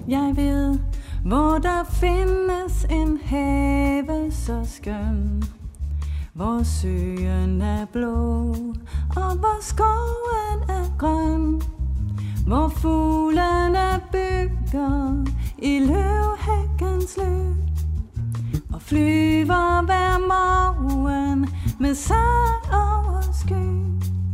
Jeg ved, hvor der findes en have så skøn, hvor søen er blå, og hvor skoven er grøn, hvor fuglene bygger i løvhækkens løb, og flyver hver morgen med sejl over sky.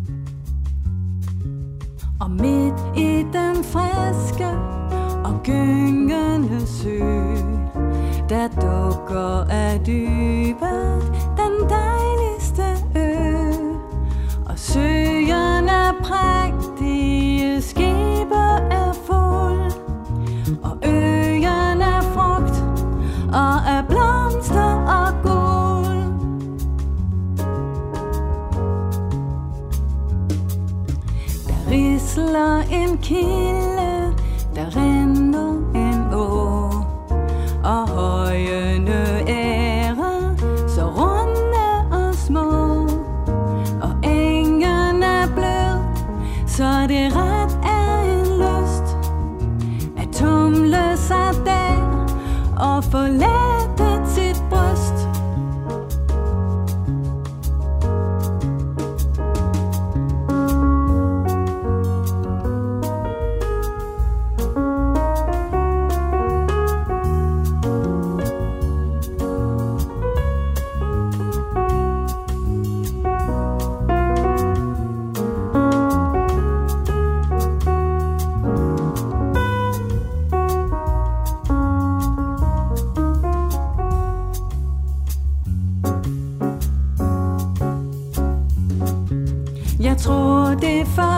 Og midt i den friske og gyngende sø, der dukker af dybet den dejligste ø. Og søen er prægtige, skibe er fuld, og øen er frugt og er blomster og guld. Der risler en kilde, der rinder en å, og højene ære så runde og små, og engen er blød, så det ret er en lyst at tumle sig der og få lettet sit bryst. Jeg tror det er